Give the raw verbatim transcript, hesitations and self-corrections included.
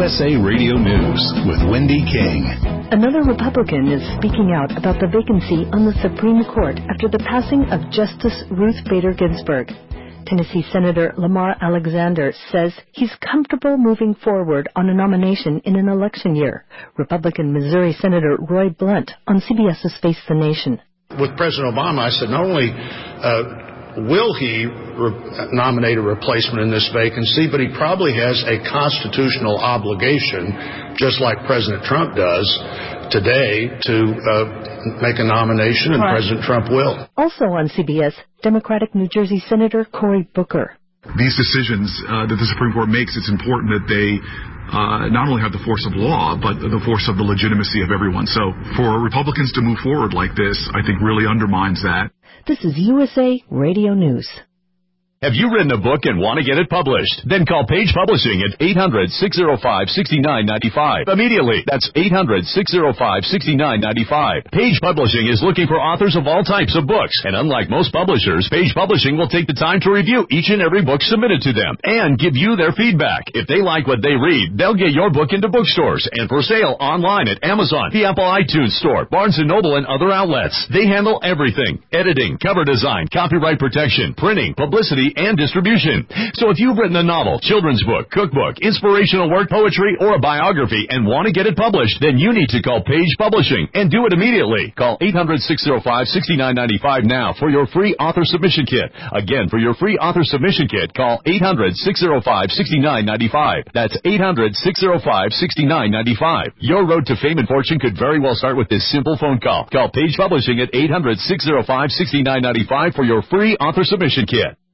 S A Radio News with Wendy King. Another Republican is speaking out about the vacancy on the Supreme Court after the passing of Justice Ruth Bader Ginsburg. Tennessee Senator Lamar Alexander says he's comfortable moving forward on a nomination in an election year. Republican Missouri Senator Roy Blunt on CBS's Face the Nation. With President Obama, I said not only uh, will he re- nominate a replacement in this vacancy, but he probably has a constitutional obligation, just like President Trump does today, to uh, make a nomination, and right. President Trump will. Also on C B S, Democratic New Jersey Senator Cory Booker. These decisions uh, that the Supreme Court makes, it's important that they uh, not only have the force of law, but the force of the legitimacy of everyone. So for Republicans to move forward like this, I think really undermines that. This is U S A Radio News. Have you written a book and want to get it published? Then call Page Publishing at eight hundred, six oh five, six nine nine five. Immediately. That's eight hundred, six oh five, six nine nine five. Page Publishing is looking for authors of all types of books. And unlike most publishers, Page Publishing will take the time to review each and every book submitted to them and give you their feedback. If they like what they read, they'll get your book into bookstores and for sale online at Amazon, the Apple iTunes Store, Barnes and Noble, and other outlets. They handle everything: editing, cover design, copyright protection, printing, publicity, and distribution. So if you've written a novel, children's book, cookbook, inspirational work, poetry, or a biography and want to get it published, then you need to call Page Publishing and do it immediately. Call eight hundred, six oh five, six nine nine five now for your free author submission kit. Again, for your free author submission kit, call eight hundred, six oh five, six nine nine five. That's eight hundred, six oh five, six nine nine five. Your road to fame and fortune could very well start with this simple phone call. Call Page Publishing at eight hundred, six oh five, six nine nine five for your free author submission kit.